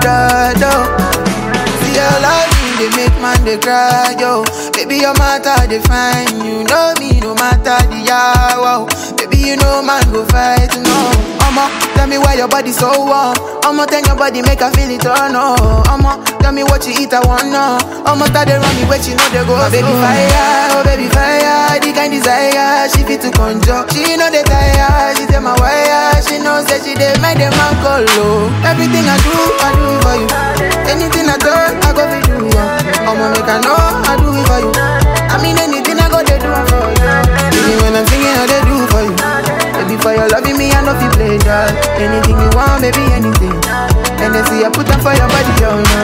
God, oh. See your love, they make man they cry, yo. Baby, your matter they fine. You know me, no matter the hour. Baby, you know man go fight, no. Tell me why your body so warm. Tell your body make I feel it, oh no. Tell me what you eat, I want no. Tell they run me wait, you know they go. My baby fire, oh baby fire. The kind desire, she fit to conjure. She know they tire, she tell my wire. She knows that she dey make them man call low. Everything I do it for you. Anything I do, I go with you. Make I know, I do it for you. I mean anything I go, they do it for you. Even when I'm singing, I they do it for you. Baby, for your loving me, I know if you play that. Anything you want, baby, anything. And then see I put them for your body, oh no.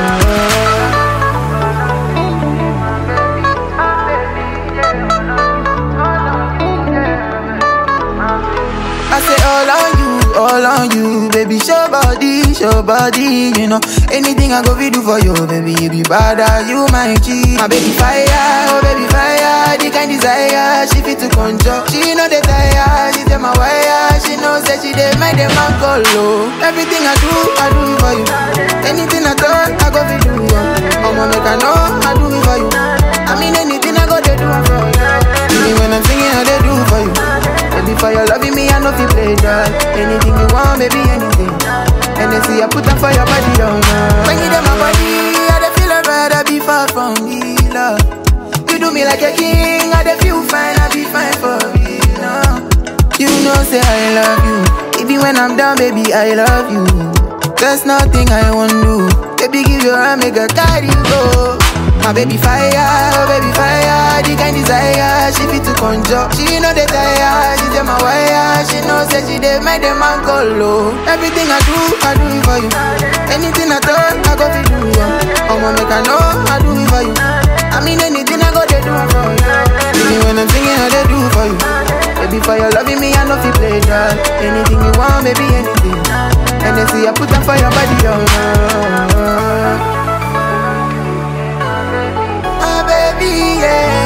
I say all on you, baby, show body, you know. Anything I go we do for you, baby, you be bad, you my G. My baby fire, oh baby fire, the kind desire, she fit to conjure. She know they tire, she tell my wire, she knows that she dey make them man call low. Everything I do it for you. Anything I talk, I go we do, make I know, I do it for you. I mean anything I go, they do it for you. Even when I'm singing, I they do it for you. Baby, for your loving me, I know if you play that. Anything you want, baby, anything. And then see I put them for your body, oh no. When you do my body, I dey feel I'd rather be far from me, love. You do me like a king, I dey feel fine, I be fine for you, no. You know, say I love you. Even when I'm down, baby, I love you. There's nothing I won't do. Baby, give your hand, make a carry you go. My baby fire, oh baby fire. The kind desire, she fit to conjure. She know they tire, she tell my wire. She knows that she dey make them man call low. Everything I do it for you. Anything I talk, I go fi do you. Make I know, I do it for you. I mean anything I go, they do it for you. Even when I'm singing, I they do it for you. Baby, for your loving me, I know fi play that. Anything you want, baby, anything. And then see I put them for your body, oh no.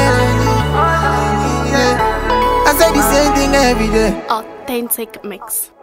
I say the same thing every day. Authentic mix.